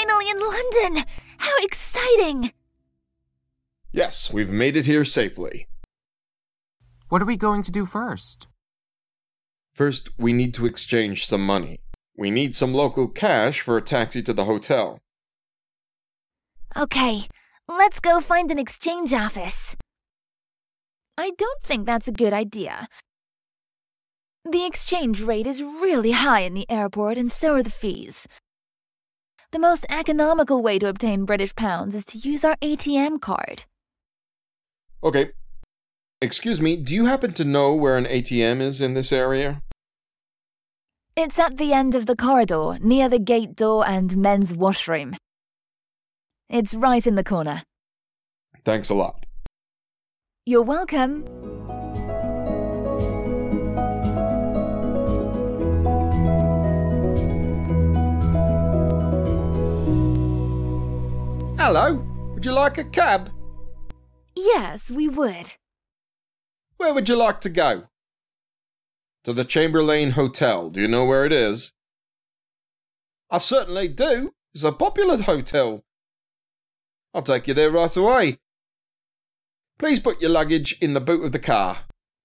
finally in London! How exciting! Yes, we've made it here safely. What are we going to do first? First, we need to exchange some money. We need some local cash for a taxi to the hotel. Okay, let's go find an exchange office. I don't think that's a good idea. The exchange rate is really high in the airport, and so are the fees. The most economical way to obtain British pounds is to use our ATM card. Okay. Excuse me, do you happen to know where an ATM is in this area? It's at the end of the corridor, near the gate door and men's washroom. It's right in the corner. Thanks a lot. You're welcome. Hello, would you like a cab? Yes, we would. Where would you like to go? To the Chamberlain Hotel. Do you know where it is? I certainly do. It's a popular hotel. I'll take you there right away. Please put your luggage in the boot of the car.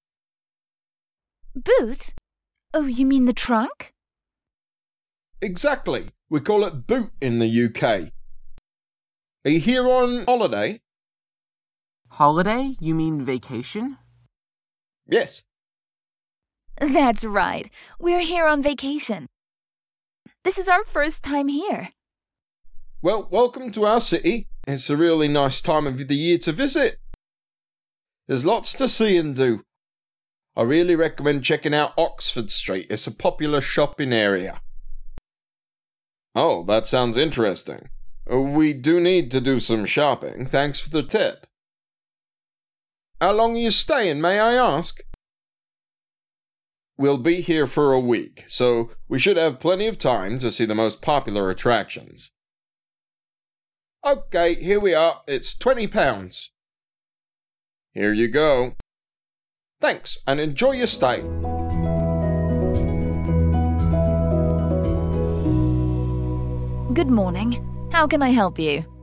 Boot? Oh, you mean the trunk? Exactly. We call it boot in the UK. Are you here on holiday? Holiday? You mean vacation? Yes. That's right. We're here on vacation. This is our first time here. Well, welcome to our city. It's a really nice time of the year to visit. There's lots to see and do. I really recommend checking out Oxford Street. It's a popular shopping area. Oh, that sounds interesting. We do need to do some shopping. Thanks for the tip. How long are you staying, may I ask? We'll be here for a week, so we should have plenty of time to see the most popular attractions. Okay, here we are. It's £20. Here you go. Thanks, and enjoy your stay. Good morning. How can I help you?